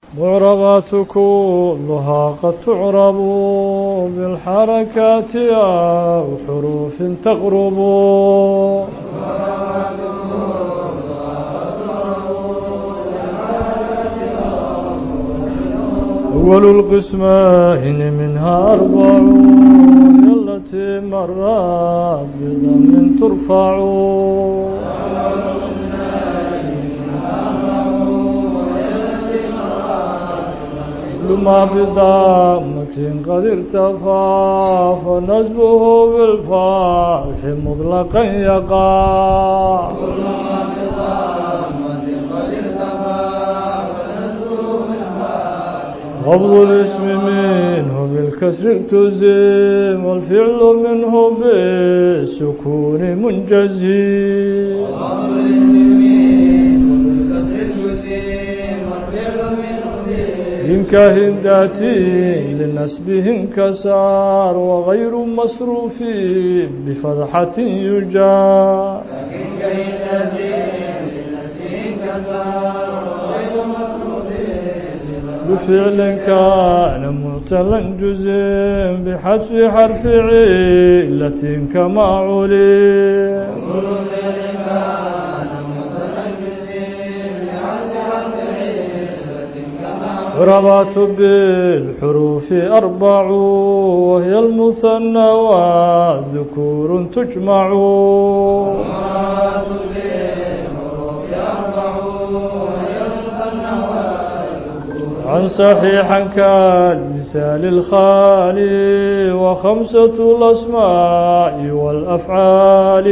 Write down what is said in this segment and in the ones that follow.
معربات كلها قد تعرب بالحركات أو حروف تقرب أول القسمين منها أربع التي مرات بضم ترفع ما بضامة قد ارتفع فنسبه بالفاتح مطلقا يقع خفض الاسم منه بالكسر التزم والفعل منه بالسكون منجزم كاهن ذاتي لنسبه انكسار وغير مصروف بفتحة يجار بفعل كان معتلا جزم بحذف حرف علة كما علم معربات بالحروف أربع وهي المثنى والذكور تجمع عن صحيحا كالمثال الخالي وخمسة الأسماء والأفعال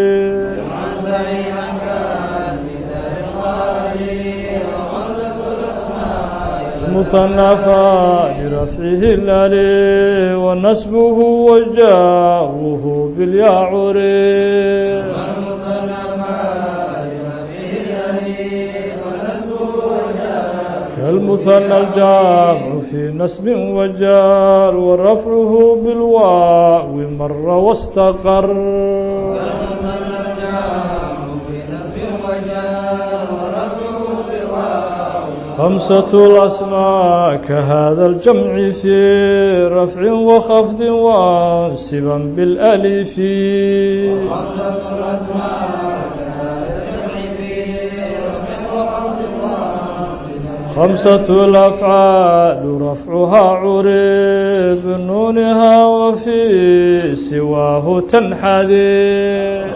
مثنفا لرفعه الألف ونسبه وجاؤه بالياء عرف كالمثنى الجمع في نسب وجار ورفعه بالواو مر واستقر خمسة الأسماء كهذا الجمع في رفع وخفض وانصبا بالألف خمسة الأفعال رفعها عرب نونها وفي سواه تنحدر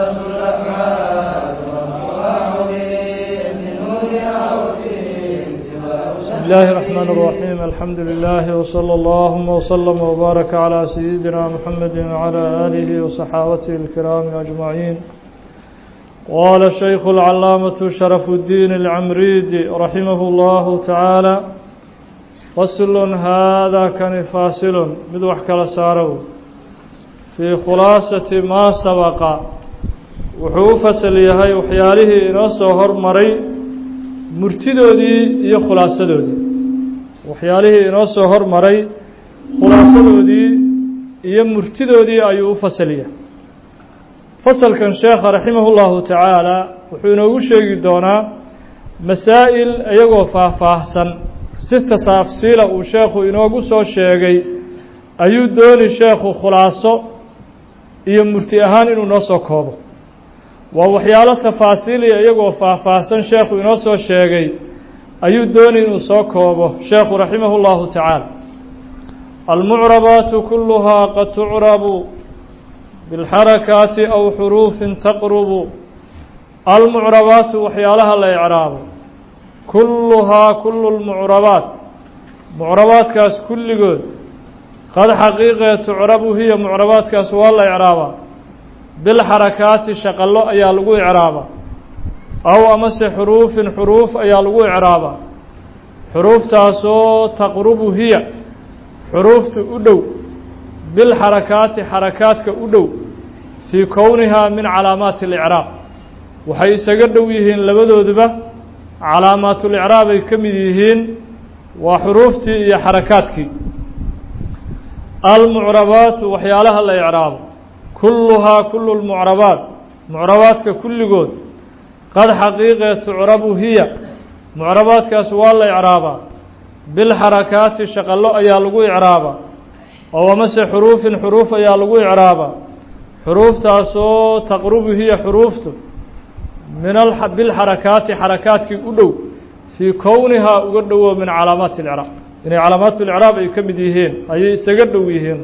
بسم الله الرحمن الرحيم الحمد لله وصلى الله وسلم وبارك على سيدنا محمد وعلى آله وصحابته الكرام أجمعين. قال الشيخ العلامة شرف الدين العمريدي رحمه الله تعالى فصل هذا كان فاصل مدوح كلا سارو في خلاصة ما سبق وحو فصل يهي وحياله نصو هرمري murtidoodii iyo khulaasadoodii waxyaalihii inoo soo hormaray khulaasadoodii iyo murtidoodii ayuu u fasaliyaa fasalkan sheekha raximahullahu tacaala wuxuu inoogu sheegi doonaa masaa'il iyagoo faahfaahsan si tasaafsiila uu sheekhu inoogu soo sheegay ayuu dooni sheekhu khulaaso iyo murti ahaan inuu noo soo koobo waa waxyaalo tafaasiiliya iyagoo faahfaahsan sheekhu inoo soo sheegay ayuu dooni inuu soo koobo sheekhu raximahu llahu tacaala almucrabaatu kuluhaa qad tucrabu bilxarakaati aw xuruufin taqrubu almucrabaatu waxyaalaha la icraabo kulluhaa kullu lmucrabaat mucrabaadkaas kulligood qad xaqiiqee tucrabu hiya mucrabaadkaas waa la icraabaa bilxarakaati shaqallo ayaa lagu icraabaa aw amase xuruufin xuruuf ayaa lagu icraabaa xuruuftaasoo taqrubu hiya xuruufta u dhow bilxarakaati xarakaadka u dhow fii kownihaa min calaamaati اlicraab waxay isaga dhow yihiin labadooduba calaamaatulicraab ay ka mid yihiin waa xuruuftii iyo xarakaadkii almucrabaatu waxyaalaha la icraabo kulluhaa kullu lmucrabaat mucrabaadka kulligood qad xaqiiqee tucrabu hiya mucrabaadkaas waa la icraabaa بالحركات شقلو أيا لغو إعرابا ومس حروف حروف أيا لغو إعرابا حروف تاسو تقرب هي حروفته من بالحركات حركات كي أدو في كونها أدو من علامات الإعراب يعني علامات الإعراب أي كمديهين أي استقدويهين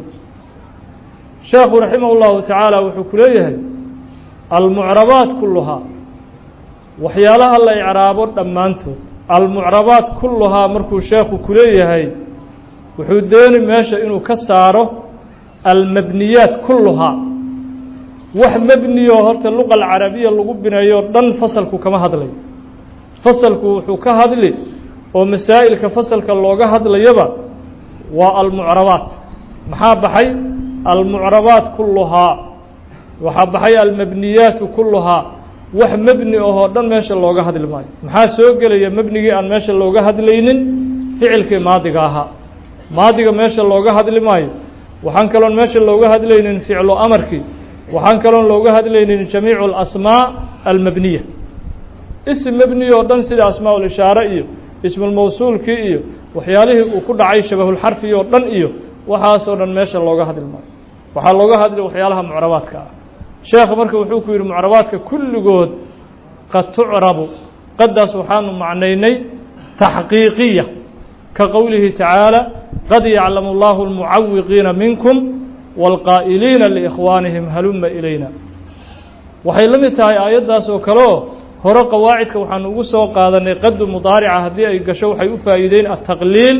شيخ رحمه الله تعالى وحكوليه المعربات كلها وحيالها الله إعرابات دمانتو المعربات كلها مركو شيخ كوليه وحدين ماشا إنه كساره المبنيات كلها wax mabniyo horta luqa carabiga lagu binayo dhan fasalku kama hadlay fasalku wuxuu ka hadli oo masaa'ilka fasalka looga hadlayaba waa al-mu'rabat maxaa baxay al-mu'rabat kulluha waxa baxay al-mabniyat kulluha wax mabni oo dhan meesha looga hadli maayo maxaa soo galaya mabnigi aan meesha looga hadlaynin ficilkii maadiga ahaa maadiga meesha looga hadli maayo waxaan kaloon meesha looga hadlaynin ficlu amarkii waxaan kaloon looga hadlaynin jamiicu al-asmaa al-mabniya ism mabni oo dhan sida asmaa ul-ishaara iyo ism al-mawsuulki iyo waxyaalihii uu ku dhacay shabahul xarfi oo dhan iyo waxaas oo dhan meesha looga hadli maayo waxaa looga hadlay waxyaalaha mucrabaadka ah sheekh marka wuxuu ku yiri mucrabaadka kulligood qad tu'rabu qadaas waxaanu macnaynay tahqiiqiya ka qowlihi ta'ala qad ya'lamu Allahu al-mu'awwiqiina minkum والقائلين لإخوانهم هلم إلينا waxay la mid tahay aayadaas oo kale hore qawaacidka waxaan ugu soo qaadanay qad mudaarica hadii ay gasho waxay u faa'iideyn at-taqliil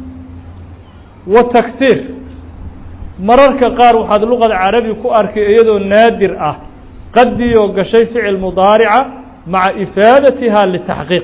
wa takthir mararka qaar waxaad luqada carabi ku arkay iyadoo naadir ah qadiyo gashay ficil mudaarica maca ifaadatiha litahqiiq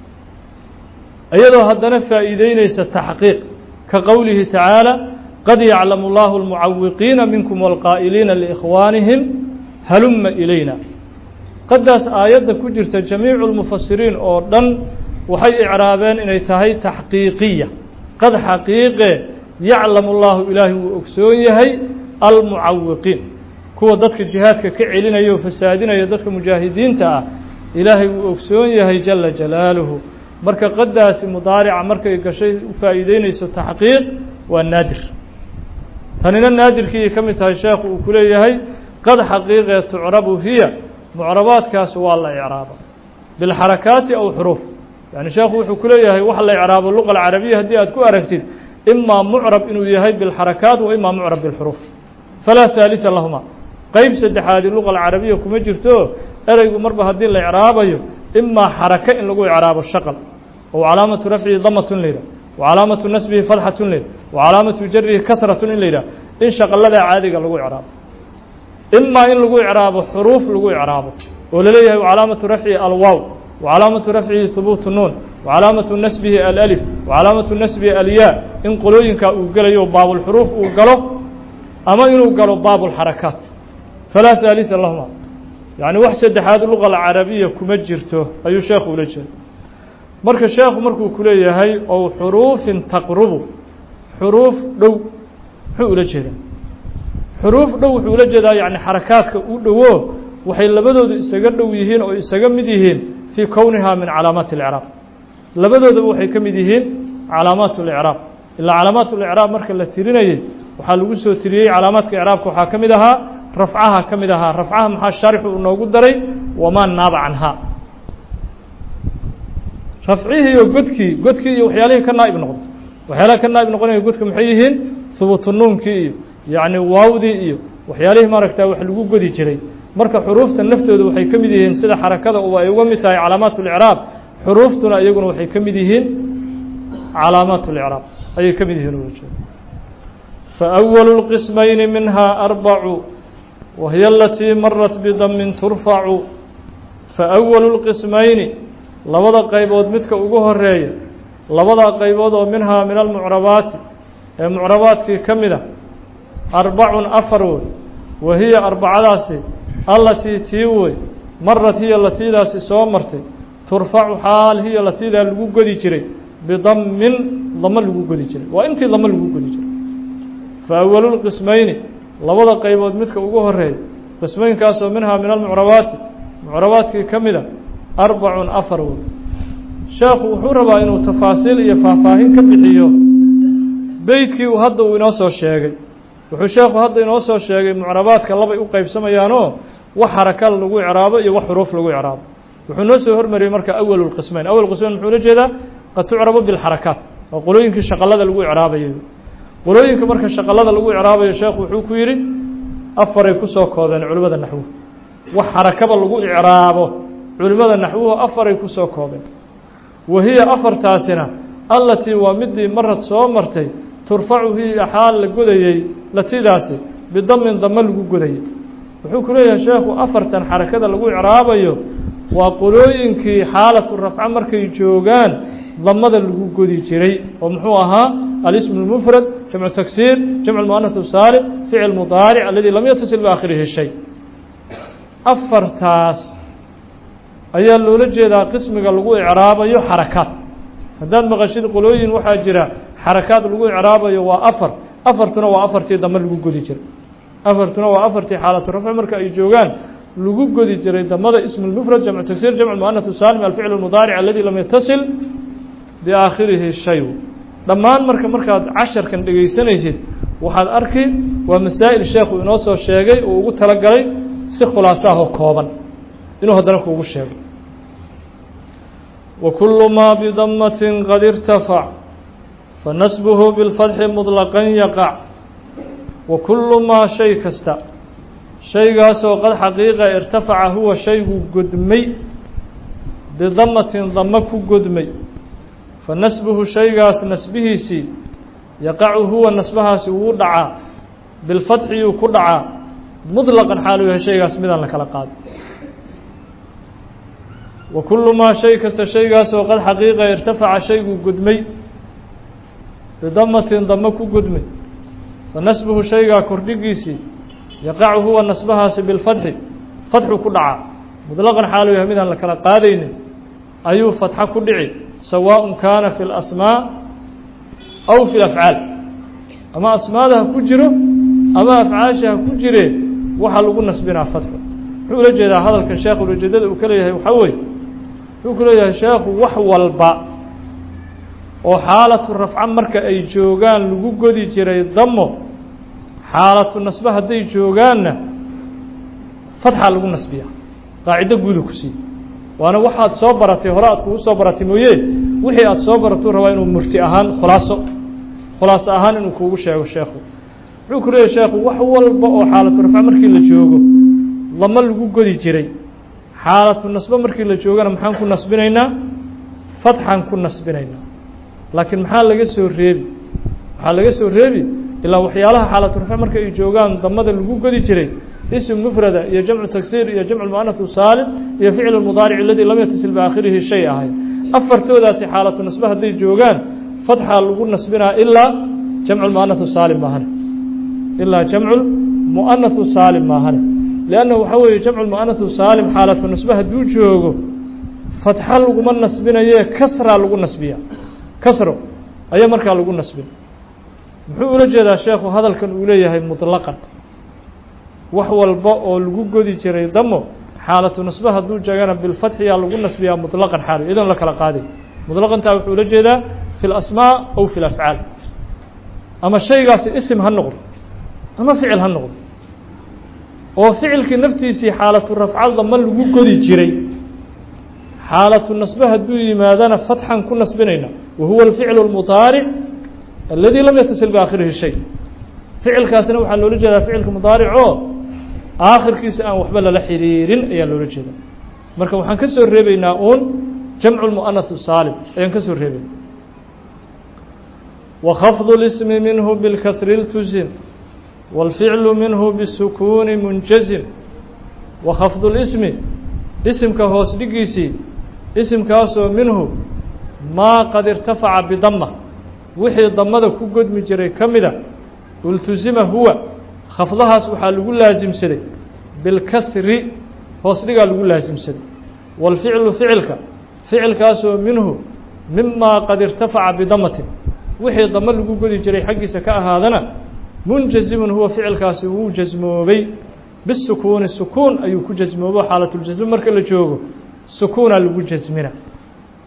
iyadoo haddana faa'iideynaysa tahqiiq ka qowlihi ta'ala قد يعلم الله المعوقين منكم والقائلين لإخوانهم هلم إلينا قداس آيات كجرت جميع المفسرين أوردن وحي إعرابان إن تهي تحقيقية قد حقيقة يعلم الله إلهي وأكسويه المعوقين كو ضدك جهاتك كعلين أيو فسادين أيو ضدك مجاهدين تا إلهي وأكسويه جل جلاله مركا قداس مضارع مركا يكشي فائدين يسو تحقيق والنادر تنين النادر كي كمتها الشيخ وكليه قد حقيقة تعرب هي معربات كاسوا الله إعرابا بالحركات أو حروف يعني شيخ وكليه وحلا إعراب اللغة العربية هدي أتكو أركتين إما معرب إنه يهي بالحركات وإما معرب بالحروف فلا ثالث لهما قيب سد هذه اللغة العربية كما جرتو أريد مربى هدي الإعرابة إما حركة إن لغو إعراب الشقل وعلامة رفعه ضمة ليلة وعلامة نسبه فتحة ليلة وعلامة جره كسرة ليلة إن شقل لذا عادي لغو إعراب إما إن لغو إعراب حروف لغو إعراب ولليه وعلامة رفعه الواو وعلامة رفعه ثبوت النون وعلامة نسبه الألف وعلامة نسبه الياء إن قلوينك أقلوا باب الحروف أقلوا أما إن أقلوا باب الحركات فلا ثالث اللهم يعني وحسد هذه اللغة العربية كمجرته أي شيخ ولجل مرك الشيخ مركو كلية هاي أو حروف تقرب حروف دو حول جدا حروف دو حول جدا يعني حركات دو وحي لبدو استقدوا يهين أو استقمديهين في كونها من علامات الإعراب لبدو وحي كمديهين علامات الإعراب إلا علامات الإعراب مرك اللي ترينيه وحال وسو تريي علامات الإعراب وحا كمدها رفعها محا الشارح ونوغو دري وما ناب عنها رفعه قدكي وحياله كنائب نقض وحياله كنائب نقض قدك محيهين ثبوت النون كي يعني واودي وحياله ما ركتا وحلقو قدي جري marka xuruufta naftoodu waxay kamid yihiin sida xarakada oo ay uga mid tahay calaamatul i'raab xuruuftuna iyaguna waxay kamid yihiin calaamatul i'raab ay kamid yihiin fa awwalul qismayn minha arba'u wa hiya allati marrat bi dammin turfa'u fa awwalul qismayn labada qaybood midka ugu horeeya labada qaybood oo minha min al mu'rabaat ee mu'rabaadki kamida arba'un afaru wa hiya arba'adaasi التي تيوي مرت هي التي لا سومرتي ترفع حال هي التي لا لغو غدي جري بضم ضم لغو غدي جري وانت ضم لغو غدي جري فاول القسمين لبدا قيبود midka ugu horeey qismayn kaas oo minha min al mu'rabaat mu'rabaatki kamida arba'un afar sheekhu wuxuu rabaa inuu tafaasiil iyo faahfaahin ka bixiyo beydkii uu hadda uu inoo soo sheegay. wuxuu sheekhu hadda inoo soo sheegay mucrabaadka labay u qaybsamayaanoo wax xaraka lagu icraabo iyo wax xuruuf lagu icraabo. wuxuu noo soo hormariyey marka awalul qismayn. awal qismayn muxuu la jeedaa qad tucrabu bilxarakaat, waa qolooyinkii shaqalada lagu icraabayo. qolooyinka marka shaqalada lagu icraabayo sheekhu wuxuu ku yidhi afaray ku soo koobeen culimmada naxwuhu. wax xarakaba lagu icraabo culimmada naxwuhu afaray ku soo koobeen. wahiya afartaasina allatii waa midii marad soo martay turfacu hiya xaal la godayey latidaasi bidamin dama lagu godayey. wuxuu ku leeyahay sheekhu afartan xarakada lagu icraabayo waa qolooyinkii xaalatu rafca markay joogaan damada lagu godi jiray oo muxuu ahaa alism اlmufrad, jamcu taksiir, jamcu muanath saalim, ficil mudaaric aladi lam yatasil biaakhirihi shay. afartaas ayaa loola jeedaa qismiga lagu icraabayo xarakaad. haddaad maqashid qolooyin waxaa jira xarakaad lagu icraabayo waa afar. afartuna waa afartii dama lagu godi jiray. afartuna waa afartii xaalatu rafci marka ay joogaan lagu godi jiray damada ism اlmufrad, jamcu taksiir, jamcu muanath saalim, alficl اmudaaric aladi lam yatasil biaakhirihi shay. dhammaan markaad casharkan dhegaysanaysid waxaad arki waa masaa'il sheekhu inoo soo sheegay oo ugu talagalay si khulaaso ah oo kooban inuu haddana kuugu sheego. wa kullu maa bidamatin qad irtafac fanasbuhu bilfatxi muطlaqan yaqac. wa kullu maa shay kasta shaygaasoo qad xaqiiqa irtafaca huwa shaygu godmay bidamatin damo ku godmay fanasbuhu shaygaas nasbihiisii yaqacu huwa nasbahaasi wuu dhacaa bilfatxi yuu ku dhacaa muطlaqan xaalu yahay shaygaas midaan la kala qaado. wa kullu maa shay kasta shaygaasoo qad xaqiiqa irtafaca shaygu godmay bidamatin damo ku godmay fanasbuhu shaygaa kordhigiisii yaqacu huwa nasbahaasi bilfatxi fatxu ku dhacaa muطlaqan xaalu yahay midaan la kala qaadaynin ayuu fatxa ku dhici sawaaء kaana fi اlasmaa aw fi اlafcaal. ama asmaada ha ku jiro ama afcaasha ha ku jire waxaa lagu nasbinaa fatxu. wuxuu ula jeedaa hadalkan sheekhu ujeedada uu ka leeyahay waxaa weye wuxuu ku leeyahay sheekhu wax walba oo xaalatu rafca marka ay joogaan lagu godi jiray damo xaalatu nasbe hadday joogaanna fatxaa lagu nasbiya. qaacido guudu ku sii waana waxaad soo baratay hore aad kugu soo baratay mooye wixii aad soo baratuu rabaa inuu murti ahaan khulaaso ahaan inuu kuugu sheego sheekhu. wuxuu ku leeyahay sheekhu wax walba oo xaalatu rafca markii la joogo damo lagu godi jiray xaalatu nasbe markii la joogana maxaan ku nasbinaynaa fatxaan ku nasbinaynaa. laakiin maxaa laga soo reebi waxaa laga soo reebi ilaa waxyaalaha xaalatu rafca marka ay joogaan damada lagu godi jiray ism mufrada iyo jamcu taksiir iyo jamcu muanath saalim iyo ficil mudaaric aladi lam yatasil biaakhirihi shay ahay. afartoodaasi xaalatu nasbe hadday joogaan fatxaa lagu nasbinaa ilaa jamcu muanath saalim maahane ilaa jamcu muanath saalim maahane. lianna waxaa weeye jamcu muanath saalim xaalatu nasbe hadduu joogo fatxa laguma nasbinaye kasraa lagu nasbiya. kasro ayaa markaa lagu nasbin. muxuu ula jeedaa sheekhu hadalkan uu leeyahay muطlaqan wax walba oo lagu godi jiray damo xaalatu nasbe hadduu joogana bilfatxiyaa lagu nasbiyaa muطlaqan xaal iyadoon la kala qaaday. muطlaqantaa wuxuu ula jeedaa fi اlasmaa aw fi اlafcaal. ama shaygaasi isim ha noqdo ama ficil ha noqdo oo ficilkii naftiisii xaalatu rafca damo lagu godi jiray xaalatu nasbe hadduu yimaadana fatxan ku nasbinayna wahuwa alficlu اlmudaaric aladi lam yatasil biaakhirihi shay. ficilkaasina waxaa loola jeedaa ficilka mudaaric oo aakhirkiisa aan waxba lala xiriirin ayaa loola jeedaa. marka waxaan ka soo reebaynaa uun jamcu muanath saalim ayaan ka soo reebayna. وخفض الاسم منه بالكسر التزم والفعل منه بالسكون منجزم. وخفض الاسم اسمka hoos dhigiisii اسمkaasoo minhu maa qad irtafaca bidama wixii damada ku godmi jiray ka mida ultuzima huwa khafdahaas waxaa lagu laasimsaday bilkasri hoos dhigaa lagu laasimsaday. والficlu ficilkaasoo minhu mimaa qad irtafaca bidamatin wixii damo lagu godi jiray xaggiisa ka ahaadana munjazimun huwa ficilkaasi wuu jasmoobay bisukuuni sukuun ayuu ku jasmoobo xaalatljasmi marka la joogo sukuunaa lagu jasmina.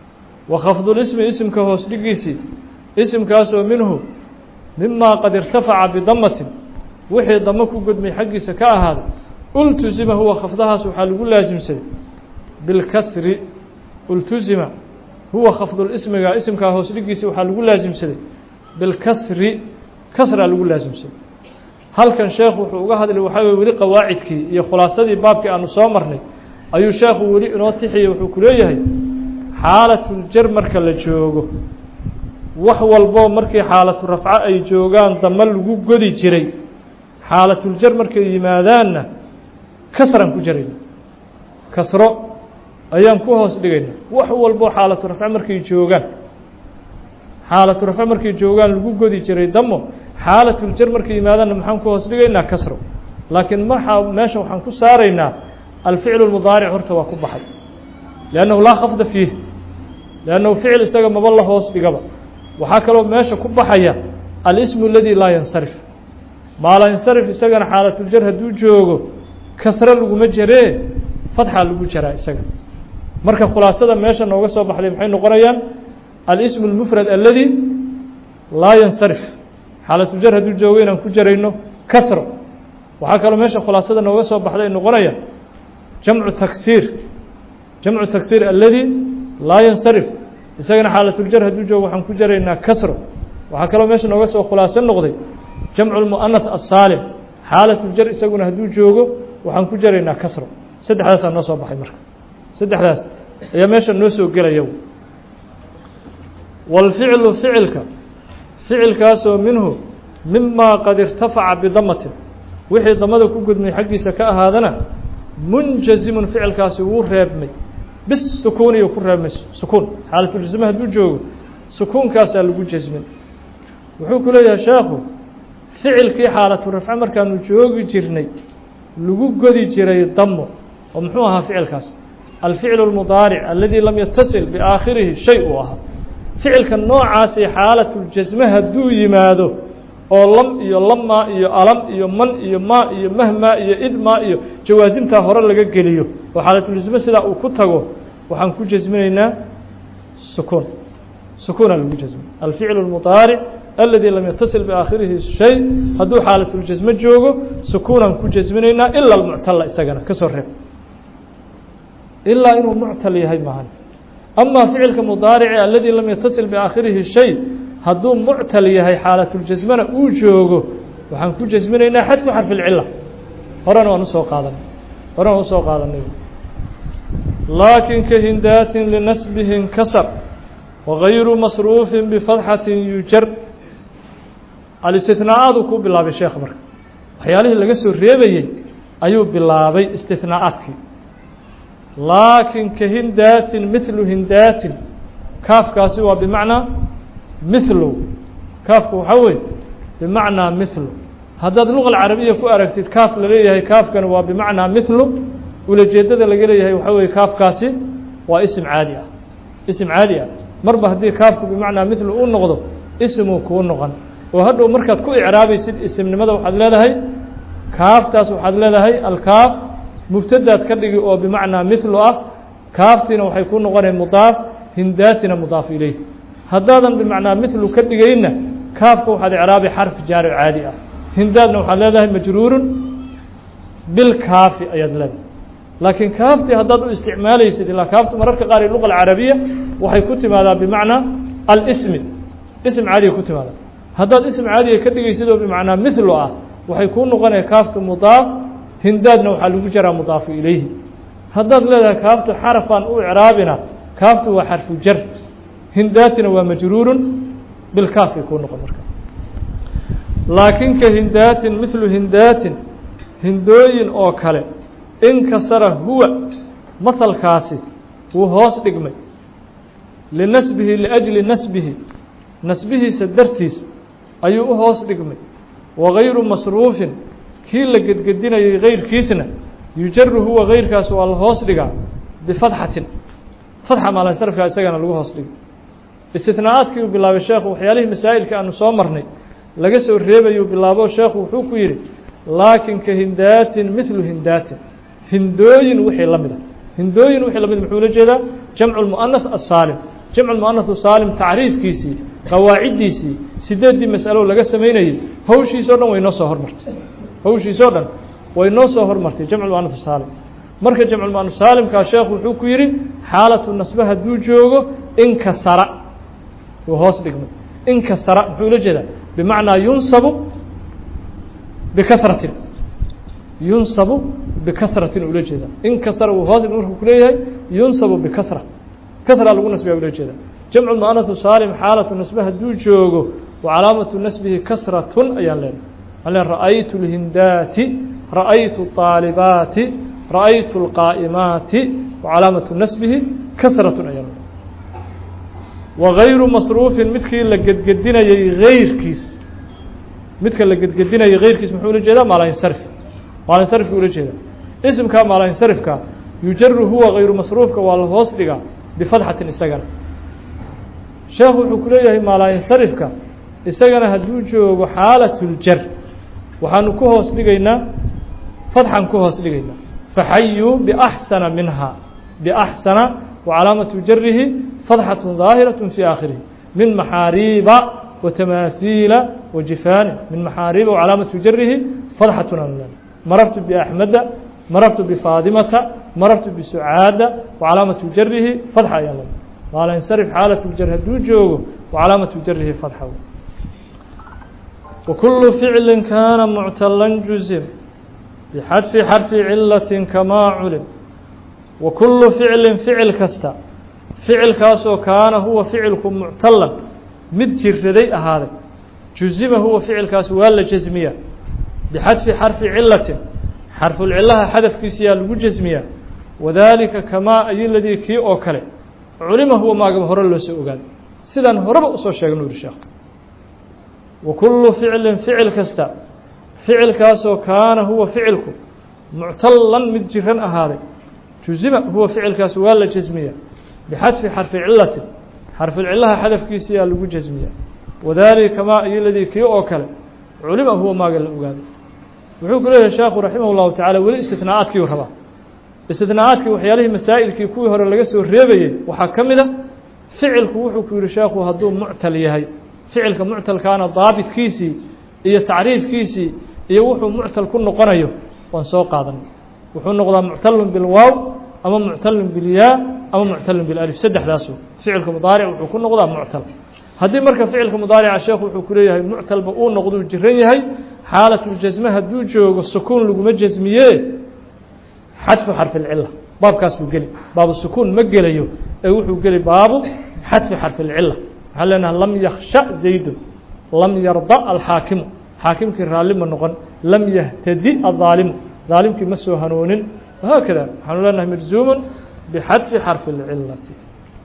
وخفض الاسم اسم كهوس دقيسي اسم كاسو منه مما قد ارتفع بضمة وحي ضمكو قد من حق سكاء هذا التزم هو خفضها سبحانه يقول لازم سيد بالكسر التزم هو خفض الاسم اسم كهوس دقيسي وحال يقول لازم سيد بالكسر كسر يقول لازم سيد هل كان شيخ وحوقه هذا اللي وحاول ولي قواعدك يا خلاصة بابك أنو صامرني أيو شيخ ولي نوتحي وحكوليه حالة الجر مركا لجوغو وحو البو مركي حالة الرفع أي جوغان ضمن لغو قدي جري حالة الجر مركي يمادان كسرا كجرين كسرا أيام كوهوس لغين وحو البو حالة الرفع مركي جوغان حالة الرفع مركي جوغان لغو قدي جري ضمو حالة الجر مركي يمادان محان كوهوس لغين كسرا لكن مرحا ماشا وحان كسارينا الفعل المضارع هرتوا كبحي لأنه لا خفض فيه لأنه فعل استقام بالله هوس بقبل وحكلوا ماشى كبحيا الاسم الذي لا ينصرف ما لا ينصرف استقام حالة الجر هدو جوجو كسر لغو مجري فتحة لغو جراء استقام مركب خلاصة ماشى نوغا سوى بحليم حين نقريان الاسم المفرد الذي لا ينصرف حالة الجر هدو جوجين أنكو جرينو كسر وحكلوا ماشى خلاصة نوغا سوى بحليم نقريان جمع تكسير الذي لا ينصرف إساقنا حالة الجر هدو جو وحن كجرينا كسره وحكرا ماشي نوغس وخلاصة النقضي جمع المؤنث السالم حالة الجر إساقنا هدو جو وحن كجرينا كسره سدح داس النصو بحي مركب سدح داس يا ماشي النسو قرى يوم والفعل فعل كاسو منه مما قد ارتفع بضمة وحي ضمده كوكد من حقي سكاء هذا منجزم فعل كاسو ورهبمي بالسكون يكون رمس سكون حالة الجزمة هدو جوج سكون كاسا لغو جزمين وحوك له يا شيخو فعل كي حالة الرفع مركانو جوج جرني لغو قدي جري ضمه ومحوها فعل كاس الفعل المضارع الذي لم يتصل بآخره شيء وها فعل كالنوع عاسي حالة الجزمة هدو يمادو oo lam iyo lama iyo alam iyo man iyo ma iyo mahma iyo idma iyo jawaazinta hore laga geliyo oo xaalatul isma sida uu ku tago waxaan ku jazminaynaa sukun lagu jazmin al-fi'l al-mudari' alladhi lam yattasil bi akhirih shay hadu xaalatul jazma joogo sukunan ku jazminaynaa illa al-mu'talla isagana ka soo reeb illa inuu mu'tal yahay maahan amma fi'lka mudari' alladhi lam yattasil bi akhirih shay hadduu muctal yahay xaalatuljasmana uu joogo waxaan ku jasminaynaa xadfu xarfi lcila horena waan usoo qaadanay laakin ka hindaatin linasbihi inkasar wagayru masruufin bifadxatin yujar alistinaa'aadu ku bilaabay sheekh marka waxyaalihii laga soo reebayey ayuu bilaabay istinaa'aadkii laakin ka hindaatin mithlu hindaatin kaafkaasi waa bimacnaa مثله كاف وحوي بمعنى مثله هذا اللغة العربية كو أركتد كاف لليه كاف كان بمعنى مثله ولجدد لقليه وحوي كاف كاسي واسم عادية اسم عادية مربه دي كاف بمعنى مثله ونغضب اسمه كون نغن وهذا مركز كو إعرابي سيد اسم لماذا وحد لهي كاف تاس وحد لهي الكاف مبتدأ تكدق بمعنى مثله كافتنا وحيكون نغن مضاف هنداتنا مضاف إليه هذا بمعنى مثل كدغينا كافك وحد اعرابي حرف جار عادي هندادنا وحد لهي مجرور بالكاف ايضا لكن كافتي هذا استعماليسد الى كافته مرات قاري اللغه العربيه وحي كتب هذا بمعنى الاسم اسم عادي كتب هذا اسم عادي كدغيسد بمعنى مثله وحي يكون نقنه كافته مضاف هندادنا وحد لو جرى مضاف اليه هذا لهي كافته حرفا او اعرابنا كافته وحرف جر هنداتنا ومجرور بالكاف يكون نقمر لكن كهندات مثل هندات هندوين أو كله انكسر هو مثل كاسي وهوس دقمي لنسبه لأجل نسبه سدرتيس أيوه هوس دقمي وغير مصروف كيل قدنا غير كيسنا يجر هو غير كاس والهوس دقا بفتحة فتحة ما لا يصرف كاسينا لو هوس دقا استثناءاتك بالله الشيخ وحياله مسائل كأنه صامرني لقسوا الريبة بالله الشيخ وحوك ويري لكن كهندات مثل هندات هندوين وحي لمده هندوين وحي لمده محولة جدا جمع المؤنث السالم jamc muanath saalim tacriifkiisii qawaaciddiisii sideedii mas'alo laga sameynayay hawshiisoo dhan way noo soo hormartay hawshiisoo dhan way noo soo hormartay jamc muanath saalim marka jamc muanath saalimkaa sheekhu wuxuu ku yidhi xaalatu nasbe hadduu joogo inkasara uu hoos dhigmay inkasara muxuu ula jeedaa bimacnaa yunsabu bikasratin yunsabu bikasratin ula jeedaa inkasara uu hoos dhigmay markuu kuleeyahay yunsabu bikasra kasra lagu nasbiya ula jeedaa jamcu muanath saalim xaalatu nasbe hadduu joogo wa calaamatu nasbihi kasratun ayaan leenahay ale ra'aytu lhindaati ra'aytu طaalibaati ra'aytu اlqaa'imaati wa calaamatu nasbihi kasratun ayaan leenahay wagayru masruufin midkii la gedgedinayay gayrkiis midka la gedgedinayay gayrkiis muxuu ula jeedaa maalansarfi maalansarfki ula jeedaa isimkaa maalansarifka yujaru huwa gayru masruufka waa la hoos dhigaa bifadxatin isagana sheekhu wuxuu ku leeyahay maalansarifka isagana hadduu joogo xaalatuljar waxaanu ku hoos dhigaynaa fadxan ku hoos dhigaynaa faxayuu biaxsana minha biaxsana wa calaamatu jarihi fadxatu daahiraة fii aakhirihi min maxaariiba watamaahiila wajifaani min maxaariiba wacalaamatu jarihi fadxatun marartu biaxmeda marartu bifaadimata marartu bisucaada wacalaamatu jarihi fadxa ayaan lena maalansarif xaalatu jar hadduu joogo wacalaamatu jarihi fadxa wakulu ficli kaana muctalan juzim bixadfi xarfi cilati kamaa culim wakulu ficlin ficil kasta ficilkaasoo kaana huwa ficilku muctalan mid jiraday ahaaday juzima huwa ficilkaas waa la jasmiyaa bixadfi xarfi cilatin xarfulcilaha xadafkiisiyaa lagu jasmiyaa wadalika kamaa ay ladii kii oo kale culima huwa maagaba hore loo soo ogaaday sidaan horeba usoo sheegno uri sheekh wakulu ficlin ficil kasta ficilkaasoo kaana huwa ficilku muctalan mid jiran ahaaday juzima huwa ficilkaas waa la jasmiyaa bixadfi xarfi cilatin xarfulcilaha xadafkiisiyaa lagu jasmiyaa wadalika kamaa ay ladii kii oo kale culima huwa maaga la ogaaday wuxuu ku leeyahay sheekhu raximah اllahu tacala weli istinaa'aadkiiu rabaa istinaa'aadkii waxyaalihii masaa'ilkii kuwii hore laga soo reebayey waxaa ka mid a ficilku wuxuu ku yihi sheekhu hadduu muctal yahay ficilka muctalkaana daabitkiisii iyo tacriifkiisii iyo wuxuu muctal ku noqonayo waan soo qaadanay wuxuu noqdaa muctalun bilwaaw ama muctalun bilyaa ama muctalun bilalif saddexdaasu ficilka mudaaric wuxuu ku noqdaa muctal haddii marka ficilka mudaarica sheekhu wuxuu ku leeyahay muctalba uu noqduu jiran yahay xaalatljasme hadduu joogo sukuun laguma jasmiye xadfu xarfi اlcila baabkaas buu geli baabu sukuun ma gelayo ee wuxuu geli baabu xadfi xarfi اlcila waxaan leenahay lam yaksha zaydun lam yarda alxaakimu xaakimkii raalli ma noqon lam yahtadi aلظaalimu ظaalimkii ma soo hanuunin wahaakada waxaanu leenahay majzuumun bixadfi xarfi اlcilati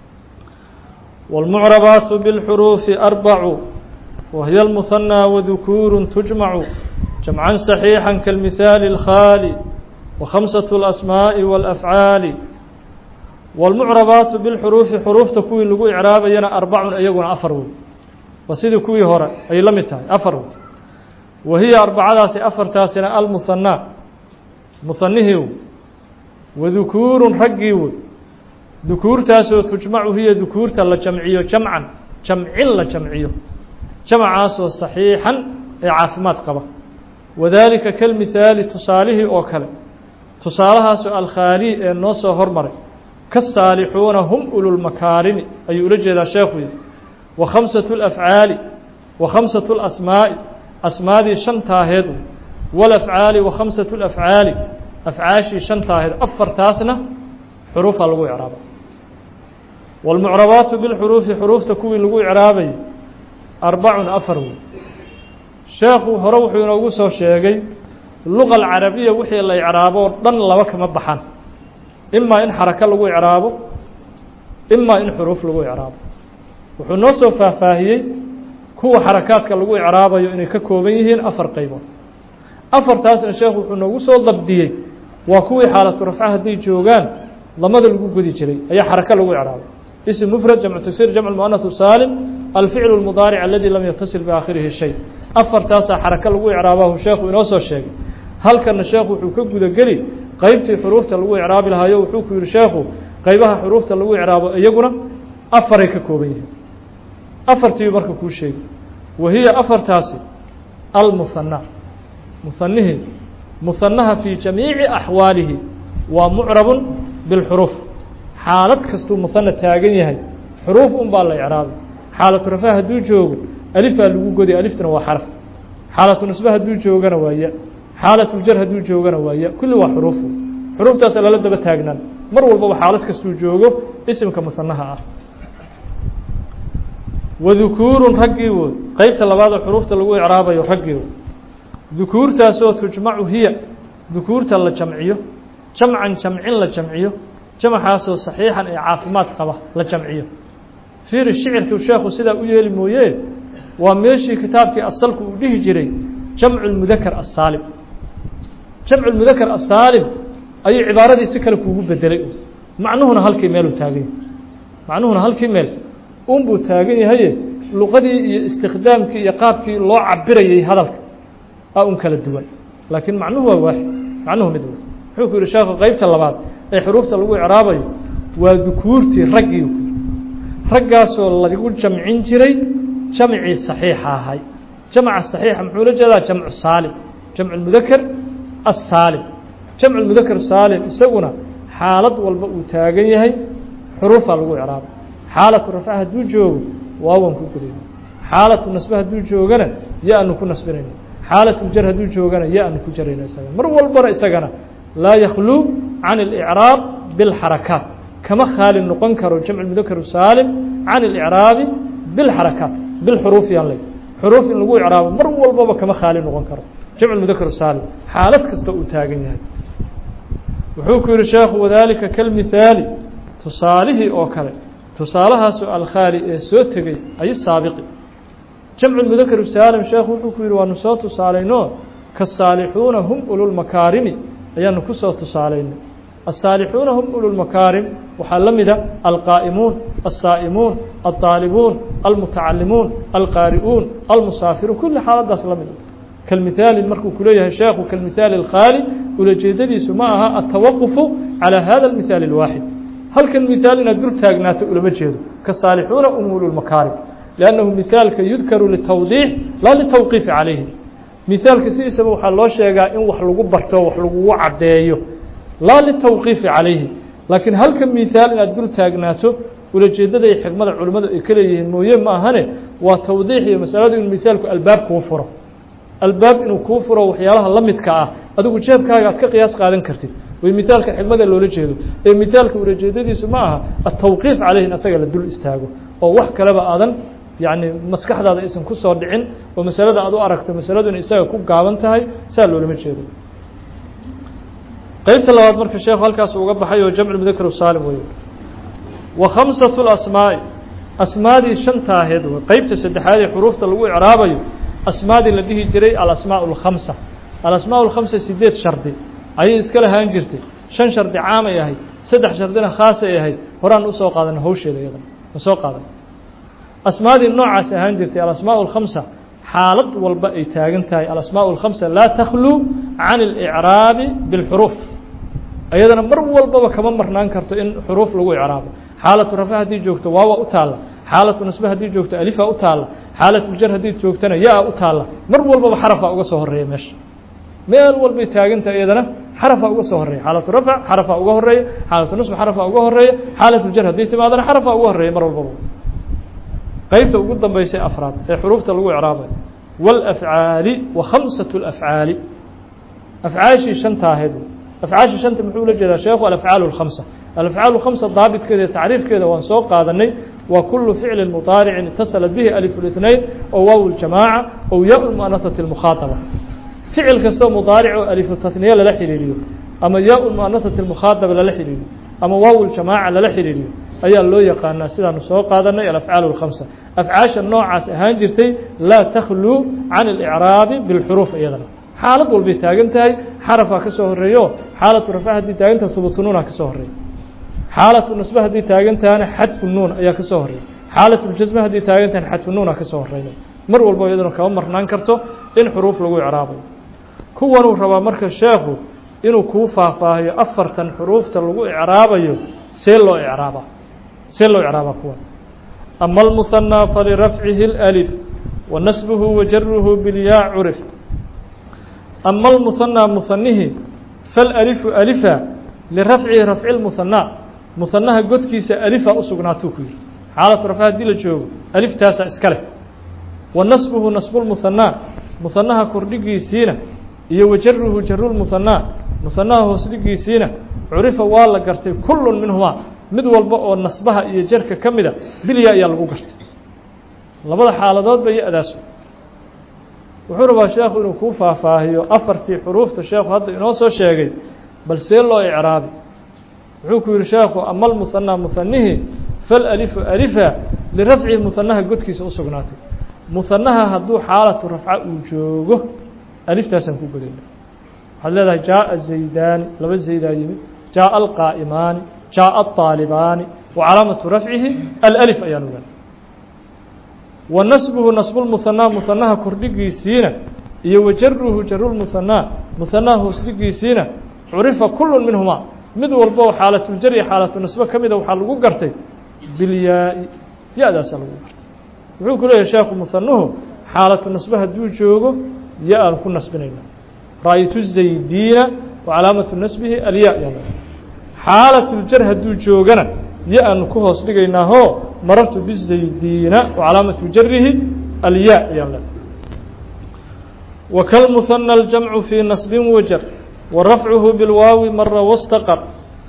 والمعربات بالحروف أربع وهي المثنى وذكور تجمع جمعا صحيحا كالمثال الخالي وخمسة الأسماء والأفعال والمعربات بالحروف حروف تكوي لغو إعراب ينا أربع أيقون أفروا وسيد كوي هورا أي لمتها أفروا وهي أربعة أفر تاسنا المثنى مثنيه وذكور حقيو dukuurtaasoo tujmacu hiya dukuurta la jamciyo jamcan jamcin la jamciyo jamcaasoo saxiixan ee caafimaad qaba wadalika kalmithaali tusaalihii oo kale tusaalahaasoo alkhaali ee noo soo hormaray kasaalixuuna hum ululmakaarimi ayuu ula jeedaa sheekhu wa khamsatu lafcaali wa khamsatu lasmaa'i asmaadii shantaaheed walafcaali wa khamsatu lafcaali afcaashii shantaaheed afartaasna xuruufa lagu icraaba والمعربات بالحروف حروفta kuwii lagu إعraabay أربع أفر wey sheekhu hore wuxuu inoogu soo sheegay luغة الcarabiya wixii la إعraabo o dhan laba kama baxan إmaa in xarako lagu إعraabo إmaa in xuruuf lagu إعraabo wuxuu noo soo faahfaahiyey kuwa xarakaadka lagu إعraabayo inay ka kooban yihiin afar qaybood afartaasna sheekhu wuxuu noogu soo dabdiyey waa kuwii xaalatu rafca hadday joogaan lamada lagu gudi jiray ayaa xarako lagu إعraabay اسم مفرد جمع تكسير جمع المؤنث السالم الفعل المضارع الذي لم يتصل بآخره شيء أفرتاسا حركة لغو إعرابه شيخ ونوسو الشيخ هل كان الشيخ وحكو قلي قيبتي حروف تلغو إعراب لها يو وحكو الشيخ قيبها حروف تلغو إعراب يقنا afaray ka kooban yihiin afartii marka kuu sheegi wahiya afartaasi almuhanna muhanihii muhanaha fii jamiici axwaalihi waa mucrabun bilxuruuf xaalad kastuu muhana taagan yahay xuruuf un baa la icraabay xaalatu rafaa hadduu joogo alifaa lagu godi aliftuna waa xarf xaalatu nisbe hadduu joogana waa ya xaalatuljar hadduu joogana waa ya kulli waa xuruuf xuruuftaasa lala daba taagnaan mar walbaba xaalad kastuu joogo isimka muhanaha ah wadukuurun raggii wood qeybta labaadoo xuruufta lagu icraabayo raggii wood dukuurtaasoo tujmacu hiya dukuurta la jamciyo jamcan jamcin la jamciyo jamcaasoo saxiixan ee caafimaad qaba la jamciyo fiiri shicirku sheekhu sidaa u yeeli mooye waa meeshii kitaabkii asalku uu dhihi jiray jamcu lmudakar asaalim jamcu lmudakar asaalim ayuu cibaaradii si kale kuugu bedelay macnuhuna halkii meeluu taagan yahay macnuhuna halkii meel unbuu taagan yahaye luqadii iyo istikhdaamkii iyo qaabkii loo cabirayay hadalka aa un kala duwan laakiin macnuhu waa waaxid macnuhu mid wey wuxuu ku yihi sheekhu qeybta labaad ee xuruufta lagu icraabayo waa dukuurtii raggii raggaasoo lagu jamcin jiray jamcii saxiixa ahay jamca saxiixa muxuu la jeedaa jamcu saalim jamcu lmudakar asaalim jamcu lmudakar saalim isaguna xaalad walba uu taagan yahay xuruufaa lagu icraabay xaalatu rafca hadduu joogo waawan ku godayna xaalatu nasbe hadduu joogana ya-anu ku nasbinayna xaalatuljar hadduu joogana ya-anu ku jarayna isagana mar walbana isagana laa yakhluu can اlicraab biاlxarakaat kama khaali noqon karo jamc mudakar saalim can اlicraabi biاlxarakaat bilxuruuf yaan ley xuruuf in lagu icraabo mar walbaba kama khaali noqon karo jamc mudakar saalim xaalad kasta uu taagan yahay wuxuu ku yihi sheekhu wadalika kalmithaali tusaalihii oo kale tusaalahaasoo alkhaali ee soo tegey ay saabiqi jamcu mudakar saalim sheekhu wuxuu ku yihi waanu soo tusaalayno kasaalixuuna hum ululmakaarimi ayaanu ku soo tusaalaynay الصاaلحuuna hm أولو المكاaرم waxaa la mida القائمuun الصائمuun الطاaلبuun المتacalimuun القاariئuun المسaafiruun kuli xaaladaas la mid kalmithaali markuu ku leeyahay sheekhu kalmithaali الkhاalي ulajeedadiisu ma aha التawqف عalى hada الmithaal الواaxid halkan mithaal inaad dul taagnaato ulama jeedo kaصاaلحuuna hm أولو المكاaرم لأnnahu mithaalka yudkaru لتwضيح laa لتwqiiف عalayhi mithaalka sidiisaba waxaa loo sheegaa in wax lagu barto wax lagugu cadeeyo laa litawqiifi calayhi laakiin halka mihaal inaad dul taagnaato ulajeedada iyo xikmada culimmadu ay ka leeyihiin mooye ma ahane waa tawdiix iyo masaladu in mihaalku albaab kuu furo albaab inuu kuu furo waxyaalaha la midka ah adigu jeebkaaga aad ka qiyaas qaadan kartid way mihaalka xikmada loola jeedo ee mihaalka ulajeedadiisu ma aha atawqiif calayhi in asaga la dul istaago oo wax kaleba aadan yacni maskaxdaada aysan ku soo dhicin oo masalada aad u aragto masaladu inay isaga ku gaaban tahay saa loolama jeedo qeybta labaad marka sheekhu halkaas uga baxay oo jamcu mudakar saalim wey wa khamsatu lasmaa'i asmaadii shanta aheed wey qeybta saddexaad ee xuruufta lagu icraabayo asmaadii la dhihi jiray alasmaa اlkhamsa alasmaa اlkhamsa 8 shardi ayay iska lahaan jirtay 5 shardi caamay ahayd 3 shardina khaasay ahayd horaan usoo qaadan hawsheeda iyada ma soo qaadan asmaadii noocaas ahaan jirtay alasmaa اlkhamsa xaalad walba ay taagan tahay alasmaa اlkhamsa laa takhluu can اlicraabi biاlxuruuf ayadana mar walbaba kama marnaan karto in xuruuf lagu icraabo xaalatu rafa haddii joogto waawa u taalla xaalatu nasbe haddii joogto alifa u taalla xaalatuljar haddii joogtana ya-a u taalla mar walbaba xarafaa uga soo horeeya meesha meel walbay taagantahay iyadana xarafaa uga soo horeeya xaalatu rafc xarafaa uga horeeya xaalatu nasbe xarafaa uga horeeya xaalatuljar haddii timaadana xarafaa uga horeeya mar walbaba qeybta ugu dambeysay afraad ee xuruufta lagu icraabayo wاlafcaali wa khamsatu اlafcaali afcaashii shanta ahayd afcaasha shanta muxuu la jeedaa sheekhu alafcaal اlkhamsa alafcaal اlkhamsa daabitkeeda iyo tacriifkeeda waan soo qaadanay waa kulu ficli muطaaricin itasalat bihi alif الاثnayn oo waaw اljamaaca ow ya muanasati اlmukhaaطaba ficil kastoo mudaaric oo alif tatniye lala xiriiriyo ama ya muanasati اlmukhaaطaba lala xiriiriyo ama waaw اljamaaca lala xiriiriyo ayaa loo yaqaanaa sidaanu soo qaadanay alafcaal اlkhamsa afcaasha noocaas ahaan jirtay laa takhluu can اlicraabi biاlxuruuf iyadana xaalad walbay taagan tahay xarafaa ka soo horeeyo xaalatu rafa haddii taagan tahay hubutu nuuna ka soo horeeya xaalatu nasbe haddii taagan tahana xadfu nuun ayaa ka soo horeeya xaalatljasme haddii taagan tahana xadfu nuuna ka soo horeyna mar walba iyaduna kama marnaan karto in xuruuf lagu icraabayo kuwanuu rabaa marka sheekhu inuu kuu faahfaahiyo afartan xuruufta lagu icraabayo see loo icraabaa kuwan أما المثنى فلرفعه الألف ونسبه وجره بالياء عرف أما المثنى مثنه فالألف ألفا لرفعه رفع المثنى مثناها قد كيس ألفا أسقناتو كير حالة رفعها دي لجوب ألف تاسع إسكاله ونسبه نسب المثنى مثناها كردقي سينا وجره جر المثنى مثناه سدقي سينا عرف والله قرتي كل منهما mid walba oo nasbaha iyo jarka kamida bilya ayaa lagu gartay labada xaaladood bay adaas wuxuu rabaa sheekhu inuu ku faahfaahiyo afartii xuruufta sheekhu hadda inoo soo sheegay bal see loo i'raabi wuxuu ku yiri sheekhu amal musanna musannihi fal alif alifa li raf'i musannaha godkiisa u sugnaatay musannaha hadduu xaalatu rafca uu joogo aliftaasan ku godayna waxaad leedahay jaa zaydaan laba zaydaa yimid jaa alqaa'imaani جاء الطالبان وعلامة رفعه الألف أيان وغن ونسبه نسب المثنى مثناها كردقي سينا وجره جر المثنى مثناه سدقي سينا عرف كل منهما مد والبو حالة الجر حالة النسبة كمدة وحالة قرتي بالياء يا ذا سلو وحو كله يا شيخ مثناه حالة النسبة هدو جوغو يا أنكو نسبنا رأيت الزيدين وعلامة نسبه الياء يعني حالة الجر هدو جوغنا يأن كهوس لغيناهو مررت بالزيدين وعلامة جره الياء يعني وكالمثنى الجمع في نصب وجر ورفعه بالواو مرة واستقر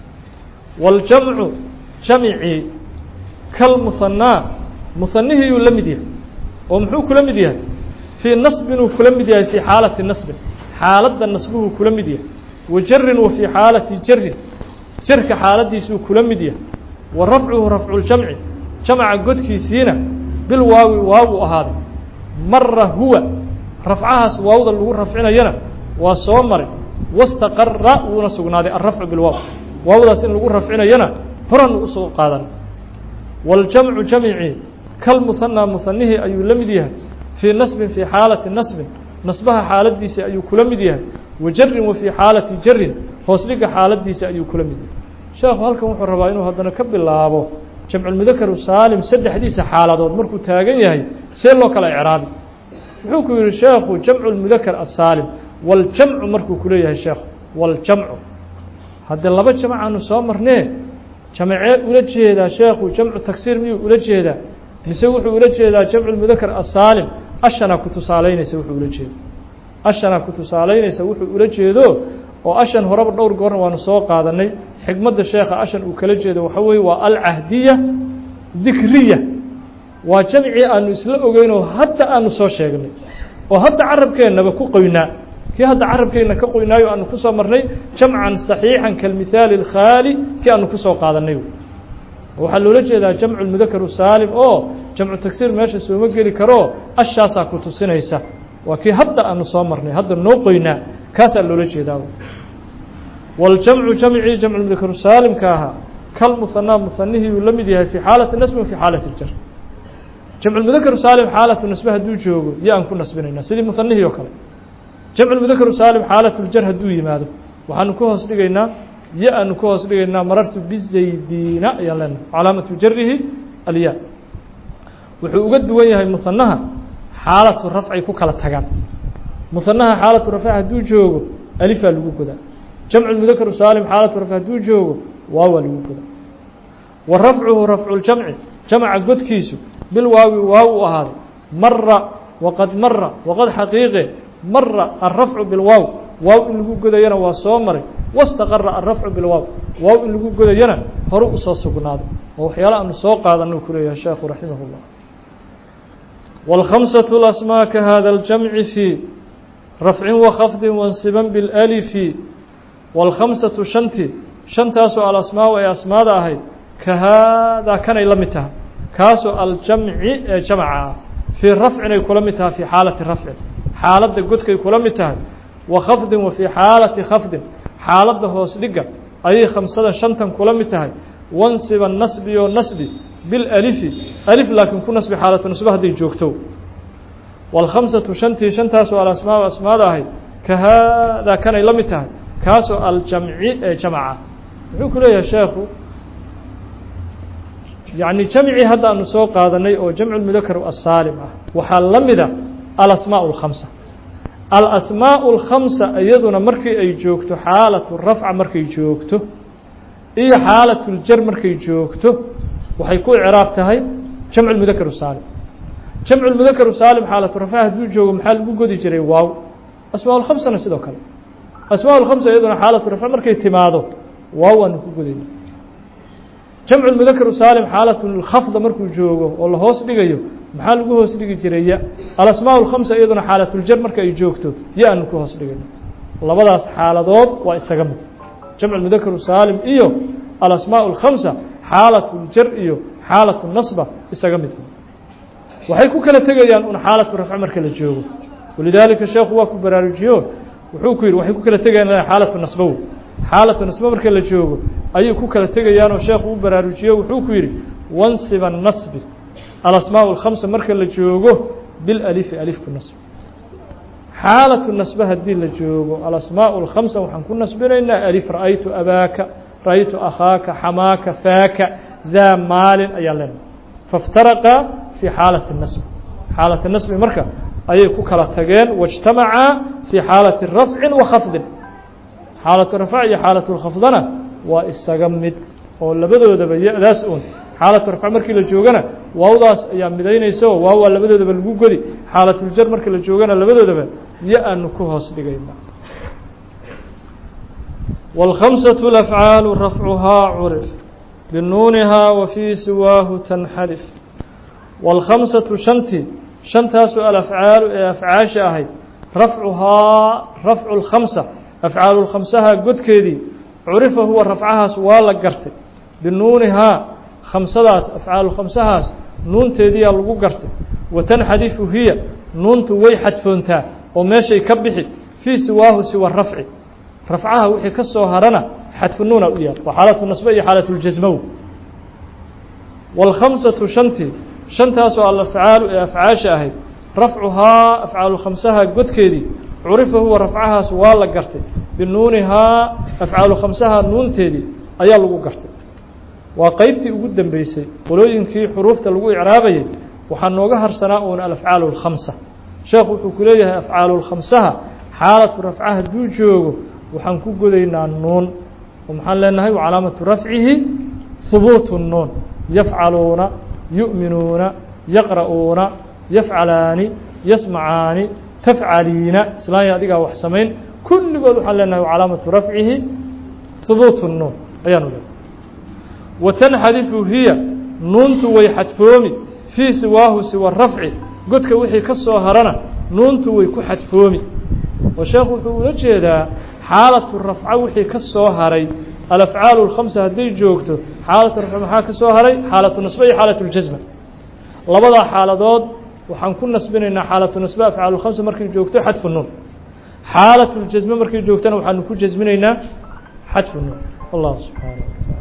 والجمع جمعي كالمثنى مثنيه يلمديه ومحو كلمديه في نصب وكلمديه في حالة النصب حالة النصبه كلمديه وجر وفي حالة جر جرك حالتي سو كلمديه ورفعه رفع الجمع جمع قد كيسينا بالواو واو هذا مرة هو رفعها واو اللي هو رفعنا ينا وصومر واستقر ونسقنا هذا الرفع بالواو واو ده اللي هو رفعنا ينا هرن وسوق قادن والجمع جمعي كالمثنى مثنيه أي لمديه في نسب في حالة النسب نسبها حالتي أي كلمديه وجر وفي حالة جر hoosliga xaaladiisa ayuu kula mid sheekhu halkan wuxuu rabaa inuu hadana ka bilaabo jamcu mudakar saalim saddexdiisa xaaladood markuu taagan yahay see loo kala i'raabi wuxuu ku yiri sheekhu jamcu mudakar saalim wal jamcu markuu ku leeyahay sheekhu wal jamcu hadda laba jamc aanu soo marnee jamcee ula jeedaa sheekhu jamcu taksiir miyuu ula jeedaa mise wuxuu ula jeedaa jamcu mudakar saalim ashana ku tusaaleynaysa wuxuu ula jeedaa ashana ku tusaaleynaysa wuxuu ula jeedo oo ashan horaba dhowr goor waanu soo qaadanay xigmadda sheekha ashan uu kala jeedo waxa weeye waa al-ahdiya dhikriya waa jamci aanu isla ogeynoo hadda aanu soo sheegnay oo hadda carabkeenaba ku qoynaa kii hadda carabkeena ka qoynaayo aanu ku soo marnay jamcan saxiixan kal mithaal al khali kii aanu ku soo qaadanay waxa loola jeedaa jamcu mudakar saalim oo jamcu taksiir meesha soo ma geli karo ashaasa ku tusinaysa waa kii hadda aanu soo marnay hadda noo qoynaa كاسا لولا جيداو والجمع جمعي جمع المذكر السالم كاها كالمثنى مثنيه يلمدها في حالة النسب وفي حالة الجر جمع المذكر السالم حالة النسب هدو جوجو يا أنكون نسبنا سيدي مثنيه يوكل جمع المذكر السالم حالة الجر هدو يمادو وحنكوه سلينا يا أنكوه سلينا مررت بالزيدين يلنا علامة جره الياء وحوقد وياها مثناها حالة الرفع كوكالة تغان مثناها حالة رفع هدو جوجو ألف لغو كذا جمع المذكر السالم حالة رفع هدو جوجو واو لغو كذا ورفعه رفع الجمع جمع قد كيسو بالواو واو هذا مرة وقد حقيقي مرة الرفع بالواو واو لغو كذا ينا وصومر واستقر الرفع بالواو واو لغو كذا ينا هرو أساسقناد وحيالا أن سوق هذا النكر يا شيخ رحمه الله والخمسة الأسماء كهذا الجمع في رفع وخفض وانصبا بالالف والخمسة شنتاسو على الأسماء وأسماء هاي كهذا كان يلمتها كاسو الجمع جمع في رفع يكلمتها في حالة الرفع حالة قدك يكلمتها وخفض وفي حالة خفض حالة هوسدقة أي خمسة شنتا كلمتها وانصب النسب والنسب بالالف ألف لكن كن نسب حالة نسبها دي جوكتو والخمسة شنتاسو على الأسماء وأسماء هاي كهذا كان يلمتها كاسو الجمع جمع يقول يا شيخ يعني جمعي هذا النسوق هذا أو جمع المذكر السالم وحلمذا الأسماء الخمسة الأسماء الخمسة أيضنا مركي أي جوكتو حالة الرفع مركي جوكتو إيه حالة الجر مركي جوكتو وحيكون عرابتها جمع المذكر السالم جمع المذكر السالم حالة الرفع دو جو محل بوجود يجري واو أسماء الخمسة نسيدو كلام أسماء الخمسة أيضا حالة الرفع مركي اعتماده واو أنه بوجود جمع المذكر السالم حالة الخفض مركي جوجو والله هوس دقيو محل هوس دقي جريا الأسماء الخمسة أيضا حالة الجر مركي جوكتو يا أنه هوس دقيو الله بدأ حالة ضاد وإستجمع جمع المذكر السالم إيو الأسماء الخمسة حالة الجر إيو حالة النصبة استجمع وحيكون كلا تجيان أن حالة الرفع مركي الجوجو ولذلك الشيخ واكو برارجيو وحوكير وحيكون كلا تجيان حالة النصبة حالة النصبة مركي الجوجو أي كو كلا تجيان الشيخ وبرارجيو وحوكير وانصب النصب الأسماء الخمسة مركي الجوجو بالألف ألف النصب حالة النصب هدي الجوجو الأسماء الخمسة وحنكون نصبنا إن ألف رأيت أباك رأيت أخاك حماك فاك ذا مال أيالين فافترق في حالة النصب حالة النصب مركب أي كوكلا تجين واجتمعا في حالة الرفع وخفض حالة الرفع هي حالة الخفضنا واستجمد ولا بدو دبي داسون حالة الرفع مركي للجوجنا ووضاس يا مدينة يسوع وهو اللي بدو دبي الجوجدي حالة الجر مركي للجوجنا اللي بدو دبي يأنو كوهاس دقيقة والخمسة الأفعال رفعها عرف بالنونها وفي سواه تنحرف والخمسة شنتها سؤال أفعال أفعاش أهي رفعها رفع الخمسة أفعال الخمسة قد كيدي عرف هو رفعها سؤال قرت بالنونها خمسة أفعال الخمسة نون تيدي اللقو قرت وتنحدث هي نون توي حدفونتا وماشي يكبحي في سواه سوى الرفع رفعها وحي كسو هرنا حدف النون الأولى وحالة النصبية حالة الجزمو والخمسة شنتها سؤال الأفعال أفعاش أهي رفعها أفعال الخمسة قد كيدي عرف هو رفعها سؤال قرتي بالنونها أفعال خمسها نون تيدي أيا لغو قرتي وقيبتي قدام بيسي ولو ينكي حروف تلغو إعرابي وحنوغها هرسناء الأفعال الخمسة شيخ وحكوليها أفعال الخمسة حالة رفعها دو جوغو وحنكو قدينا النون ومحل لأنها وعلامة رفعه ثبوت النون يفعلون يؤمنون يقرؤون يفعلان يسمعان تفعلين سلام يديك وحسمين كل قول حل لأنه وعلامة رفعه ثبوت النون أيانو وتنحذف هي نونت ويحدفومي في سواه سوى الرفع قدك وحي كسو هرنا نونت ويكحدفومي وشيخ وجه حالة الرفع وحي كسو هري الأفعال الخمسة هدي جوكتو حالة الرفع محا كسو هري حالة النصبية حالة الجزمة لبدا حالة ضد وحنكون نسبنا إن حالة النصبية أفعال الخمسة مركي جوكتو حدف النون حالة الجزمة مركي جوكتنا وحنكون جزمنا إن حدف النون الله سبحانه وتعالى